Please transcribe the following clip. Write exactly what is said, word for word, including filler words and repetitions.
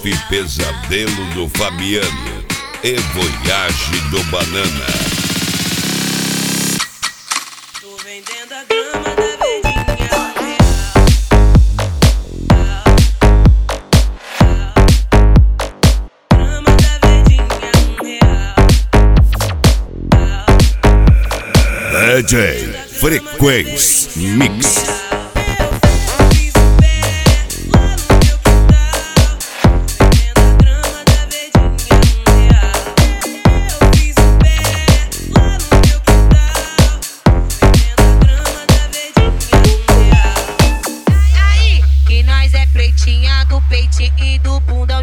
F Pesadelo do Fabiano e Voyage do Banana. Tô vendendo a grama da verdinha real. Grama da verdinha real. D J Frequência Mix. Do peitinho e do bunda